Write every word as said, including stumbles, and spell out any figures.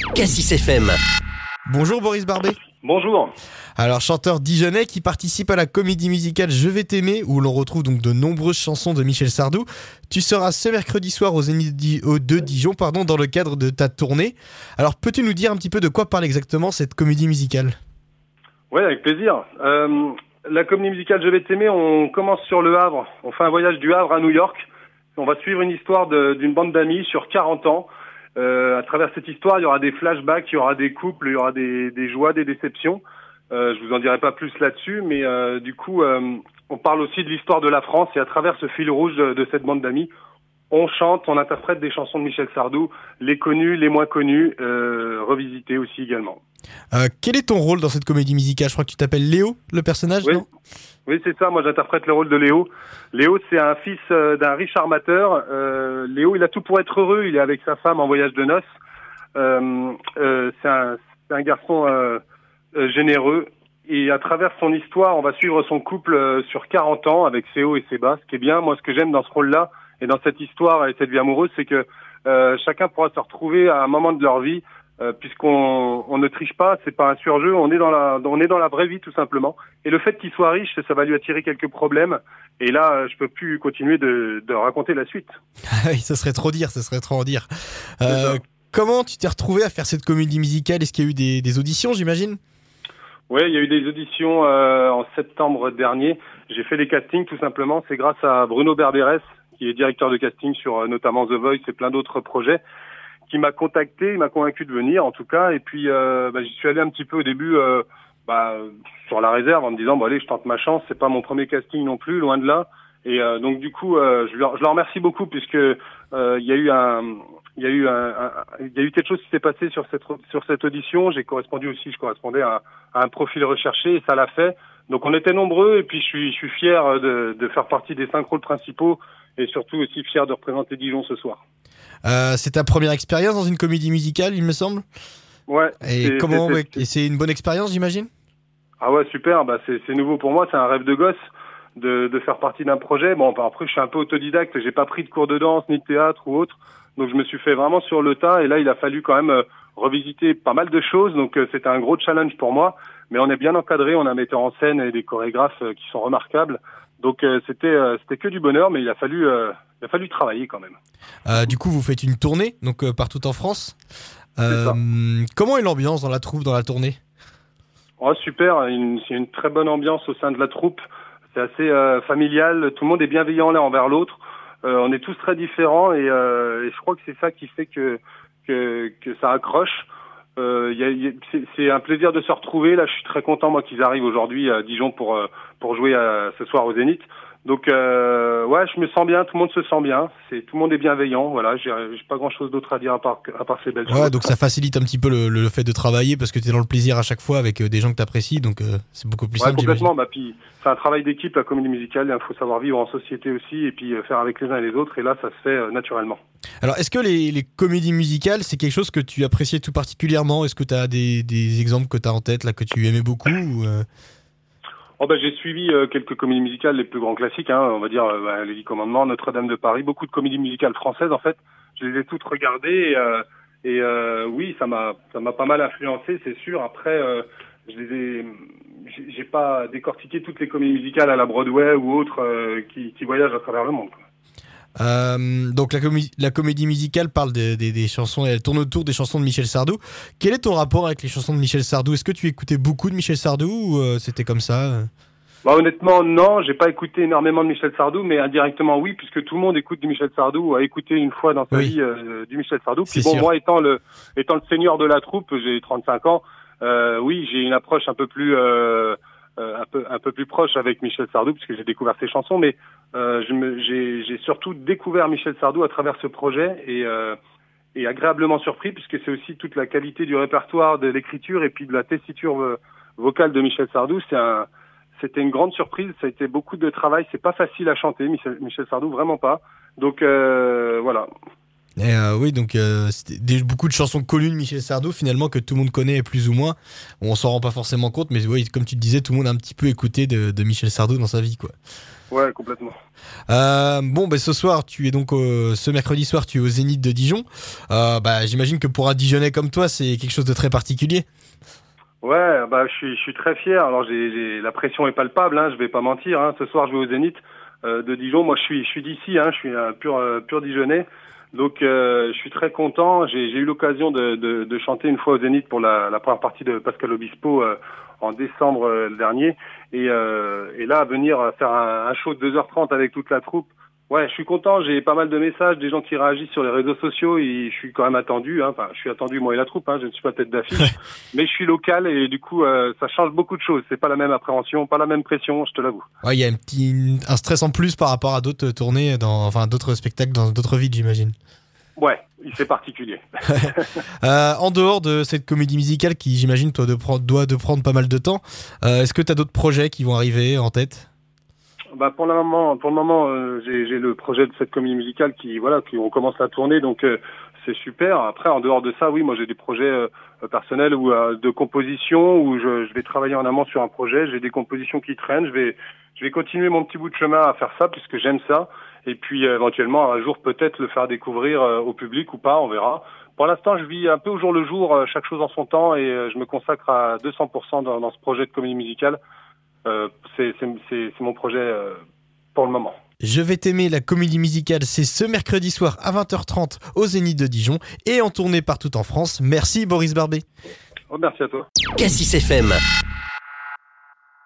Cassis F M. Bonjour Boris Barbet. Bonjour. Alors chanteur dijonnais qui participe à la comédie musicale Je vais t'aimer où l'on retrouve donc de nombreuses chansons de Michel Sardou. Tu seras ce mercredi soir au Zénith Di- au- de Dijon pardon, dans le cadre de ta tournée. Alors peux-tu nous dire un petit peu de quoi parle exactement cette comédie musicale ? Oui, avec plaisir. Euh, la comédie musicale Je vais t'aimer, on commence sur le Havre. On fait un voyage du Havre à New York. On va suivre une histoire de, d'une bande d'amis sur quarante ans. Euh, à travers cette histoire, il y aura des flashbacks, il y aura des couples, il y aura des, des joies, des déceptions. Euh, je vous en dirai pas plus là-dessus, mais euh, du coup, euh, on parle aussi de l'histoire de la France et à travers ce fil rouge de, de cette bande d'amis, on chante, on interprète des chansons de Michel Sardou, les connues, les moins connues, euh, revisitées aussi également. Euh, quel est ton rôle dans cette comédie musicale ? Je crois que tu t'appelles Léo, le personnage, Oui. non ? Oui, c'est ça. Moi, j'interprète le rôle de Léo. Léo, c'est un fils euh, d'un riche armateur. Euh, Léo, il a tout pour être heureux. Il est avec sa femme en voyage de noces. Euh, euh, c'est, un, c'est un garçon euh, euh, généreux. Et à travers son histoire, on va suivre son couple euh, sur quarante ans avec ses hauts et ses bas. Ce qui est bien, moi, ce que j'aime dans ce rôle-là et dans cette histoire et cette vie amoureuse, c'est que euh, chacun pourra se retrouver à un moment de leur vie. Euh, puisqu'on on ne triche pas, c'est pas un surjeu, on est dans la on est dans la vraie vie tout simplement. Et le fait qu'il soit riche, ça va lui attirer quelques problèmes. Et là, euh, je peux plus continuer de, de raconter la suite. Ah oui, ça serait trop dire, ça serait trop en dire. Euh, comment tu t'es retrouvé à faire cette comédie musicale ? Est-ce qu'il y a eu des, des auditions, j'imagine ? Oui, il y a eu des auditions euh, en septembre dernier. J'ai fait les castings tout simplement. C'est grâce à Bruno Berberes, qui est directeur de casting sur euh, notamment The Voice et plein d'autres projets, qui m'a contacté, il m'a convaincu de venir en tout cas, et puis euh, bah, j'y suis allé un petit peu au début euh, bah, sur la réserve en me disant bon allez je tente ma chance, c'est pas mon premier casting non plus, loin de là, et euh, donc du coup euh, je, leur, je leur remercie beaucoup puisque euh, il y a eu un il y a eu un, un il y a eu quelque chose qui s'est passé sur cette sur cette audition, j'ai correspondu aussi, je correspondais à, à un profil recherché et ça l'a fait. Donc on était nombreux et puis je suis je suis fier de, de faire partie des cinq rôles principaux et surtout aussi fier de représenter Dijon ce soir. Euh, c'est ta première expérience dans une comédie musicale, il me semble. Ouais. Et c'est, comment c'est, ouais, c'est... Et c'est une bonne expérience, j'imagine. Ah ouais, super. Bah c'est, c'est nouveau pour moi. C'est un rêve de gosse de, de faire partie d'un projet. Bon, bah, après je suis un peu autodidacte. J'ai pas pris de cours de danse ni de théâtre ou autre. Donc je me suis fait vraiment sur le tas. Et là, il a fallu quand même euh, revisiter pas mal de choses. Donc euh, c'était un gros challenge pour moi. Mais on est bien encadré. On a un metteur en scène et des chorégraphes euh, qui sont remarquables. Donc euh, c'était euh, c'était que du bonheur. Mais il a fallu euh, il a fallu travailler quand même. Euh, du coup, vous faites une tournée, donc euh, partout en France. Euh, comment est l'ambiance dans la troupe, dans la tournée ? Oh, super, une, c'est une très bonne ambiance au sein de la troupe. C'est assez euh, familial, tout le monde est bienveillant l'un envers l'autre. Euh, on est tous très différents et, euh, et je crois que c'est ça qui fait que que, que ça accroche. Euh, y a, y a, c'est, c'est un plaisir de se retrouver. Là, je suis très content moi qu'ils arrivent aujourd'hui à Dijon pour euh, pour jouer à, ce soir au Zénith. Donc euh, ouais, je me sens bien, tout le monde se sent bien, c'est tout le monde est bienveillant, voilà, j'ai, j'ai pas grand-chose d'autre à dire à part à part ces belles ouais, choses. Donc ça facilite un petit peu le, le fait de travailler parce que tu es dans le plaisir à chaque fois avec des gens que tu apprécies, donc euh, c'est beaucoup plus ouais, simple. Complètement, bah puis c'est un travail d'équipe la comédie musicale, il faut savoir vivre en société aussi et puis euh, faire avec les uns et les autres et là ça se fait euh, naturellement. Alors, est-ce que les, les comédies musicales, c'est quelque chose que tu appréciais tout particulièrement ? Est-ce que tu as des, des exemples que tu as en tête là que tu aimais beaucoup ou euh... Oh bah j'ai suivi euh, quelques comédies musicales, les plus grands classiques, hein, on va dire euh, bah, Les Dix Commandements, Notre-Dame de Paris, beaucoup de comédies musicales françaises en fait. Je les ai toutes regardées et, euh, et euh, oui, ça m'a ça m'a pas mal influencé, c'est sûr. Après, euh, je les ai, j'ai, j'ai pas décortiqué toutes les comédies musicales à la Broadway ou autres euh, qui, qui voyagent à travers le monde, quoi. Euh, donc la, comé- la comédie musicale parle des, des, des chansons, elle tourne autour des chansons de Michel Sardou. Quel est ton rapport avec les chansons de Michel Sardou ? Est-ce que tu écoutais beaucoup de Michel Sardou ou euh, c'était comme ça ? Bah honnêtement non, j'ai pas écouté énormément de Michel Sardou, mais indirectement oui, puisque tout le monde écoute du Michel Sardou ou a écouté une fois dans sa oui. vie euh, du Michel Sardou. Puis C'est bon, sûr. moi étant le étant le senior de la troupe, j'ai trente-cinq ans, euh, oui, j'ai une approche un peu plus euh, euh, un peu un peu plus proche avec Michel Sardou puisque j'ai découvert ses chansons, mais euh, je me, j'ai, j'ai surtout découvert Michel Sardou à travers ce projet et euh, et agréablement surpris puisque c'est aussi toute la qualité du répertoire, de l'écriture et puis de la tessiture euh, vocale de Michel Sardou. C'est un C'était une grande surprise, ça a été beaucoup de travail, c'est pas facile à chanter, Michel, Michel Sardou, vraiment pas. Donc euh, voilà. Et euh, oui, donc euh, c'était des, beaucoup de chansons connues de Michel Sardou finalement que tout le monde connaît plus ou moins. On s'en rend pas forcément compte, mais oui, comme tu te disais, tout le monde a un petit peu écouté de, de Michel Sardou dans sa vie, quoi. Ouais, complètement. Euh, bon, bah, ce soir, tu es donc euh, ce mercredi soir, tu es au Zénith de Dijon. Euh, bah, j'imagine que pour un Dijonnais comme toi, c'est quelque chose de très particulier. Ouais, bah je suis je suis très fier. Alors j'ai, j'ai la pression est palpable, hein, je vais pas mentir. Hein. Ce soir, je vais au Zénith euh, de Dijon. Moi, je suis je suis d'ici, hein, je suis un pur euh, pur Dijonnais. Donc euh, je suis très content. J'ai, j'ai eu l'occasion de, de, de chanter une fois au Zénith pour la, la première partie de Pascal Obispo euh, en décembre euh, dernier. Et, euh, et là, venir faire un, un show de deux heures trente avec toute la troupe. Ouais, je suis content. J'ai pas mal de messages, des gens qui réagissent sur les réseaux sociaux. Et je suis quand même attendu. Hein. Enfin, je suis attendu moi et la troupe. Hein. Je ne suis pas tête d'affiche, mais je suis local et du coup, euh, ça change beaucoup de choses. C'est pas la même appréhension, pas la même pression. Je te l'avoue. Ouais, il y a un petit un stress en plus par rapport à d'autres tournées, dans, enfin d'autres spectacles dans d'autres villes, j'imagine. Ouais, c'est particulier. euh, en dehors de cette comédie musicale qui, j'imagine, toi, de prendre, doit de prendre pas mal de temps, euh, est-ce que tu as d'autres projets qui vont arriver en tête ? Bah pour le moment, pour le moment, euh, j'ai, j'ai le projet de cette comédie musicale qui, voilà, qui on commence la tournée, donc euh, c'est super. Après, en dehors de ça, oui, moi j'ai des projets euh, personnels ou euh, de composition où je, je vais travailler en amont sur un projet. J'ai des compositions qui traînent. Je vais, je vais continuer mon petit bout de chemin à faire ça puisque j'aime ça. Et puis euh, éventuellement un jour peut-être le faire découvrir euh, au public ou pas, on verra. Pour l'instant, je vis un peu au jour le jour, euh, chaque chose en son temps, et euh, je me consacre à deux cents pour cent dans, dans ce projet de comédie musicale. Euh, c'est, c'est, c'est, c'est mon projet euh, pour le moment. Je vais t'aimer, la comédie musicale, c'est ce mercredi soir à vingt heures trente au Zénith de Dijon et en tournée partout en France. Merci Boris Barbet. Oh, merci à toi. Cassis F M.